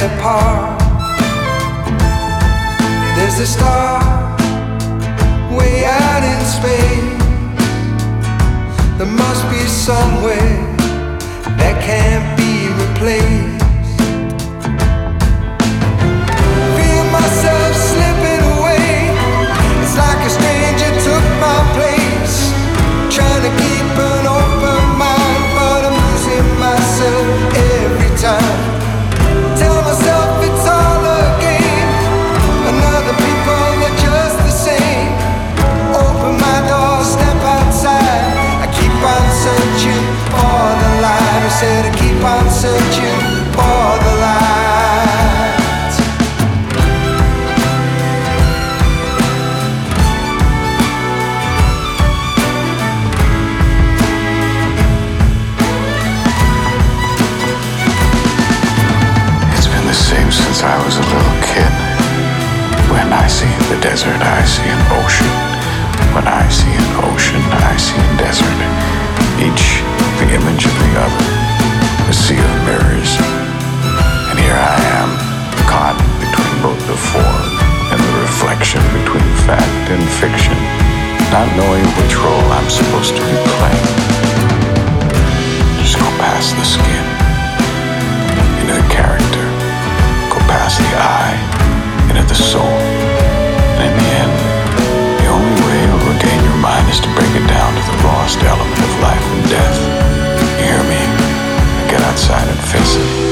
apart. There's a star way out in space. There must be somewhere that can't be replaced. Feel myself slipping away. It's like a stranger took my place. Trying to keep an open mind, but I'm losing myself every time. Tell myself it's all a game, and other people are just the same. Open my door, step outside. I keep on searching for the light. I said I keep on searching for the light. Since I was a little kid. When I see the desert, I see an ocean. When I see an ocean, I see a desert. Each the image of the other, a sea of mirrors. And here I am, caught between both the form and the reflection, between fact and fiction, not knowing which role I'm supposed to be playing. Just go past the skin, into the character, past the eye, into the soul. And in the end, the only way to regain your mind is to break it down to the rawest element of life and death. You hear me? Get outside and face it.